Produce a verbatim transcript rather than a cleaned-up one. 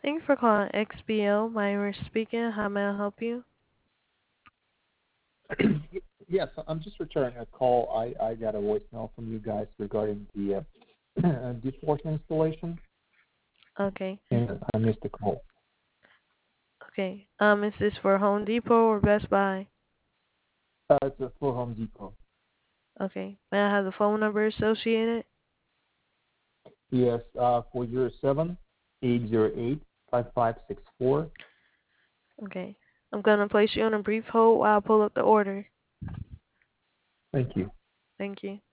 Thank you for calling X B L. Myra speaking. How may I help you? Yes, I'm just returning a call. I, I got a voicemail from you guys regarding the uh, dishwasher installation, Okay. and I missed the call. Okay. Um, is this for Home Depot or Best Buy? Uh, it's a for Home Depot. Okay. May I have the phone number associated? Yes, uh, four zero seven eight zero eight five five six four. Okay. I'm gonna place you on a brief hold while I pull up the order. Thank you. Thank you.